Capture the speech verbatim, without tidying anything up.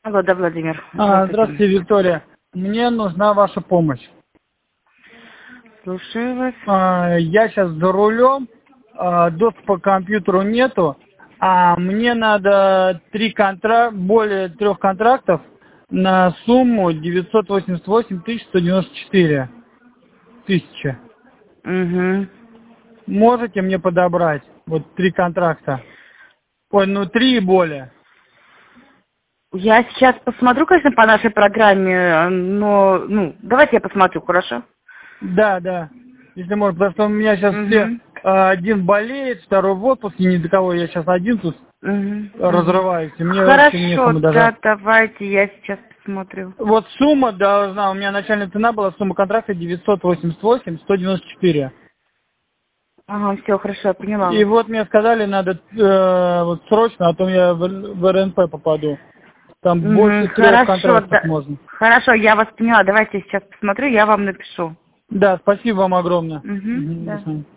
Алло, да, Владимир. А, Здравствуйте. здравствуйте, Виктория. Мне нужна ваша помощь. Слушаю вас. А, я сейчас за рулем, а, доступа к компьютеру нету, а мне надо три контра... более трех контрактов на сумму девятьсот восемьдесят восемь тысяч сто девяносто четыре тысячи. Угу. Можете мне подобрать вот три контракта? Ой, ну три и более. Я сейчас посмотрю, конечно, по нашей программе, но, ну, давайте я посмотрю, хорошо? Да, да. Если можно, потому что у меня сейчас все Угу. а, один болеет, второй в отпуске, ни до кого я сейчас один тут Угу. разрываюсь, и мне вообще Хорошо, некому да, даже. давайте, я сейчас посмотрю. Вот сумма должна, у меня начальная цена была, сумма контракта девятьсот восемьдесят восемь сто девяносто четыре. Ага, все, хорошо, я поняла И вас. вот мне сказали, надо э, вот срочно, а то я в, в эр эн пэ попаду. Там больше Угу, трех хорошо, контрактов да. можно. Хорошо, я вас поняла, давайте я сейчас посмотрю, я вам напишу. Да, спасибо вам огромное. Угу, Мгм, до да. свидания.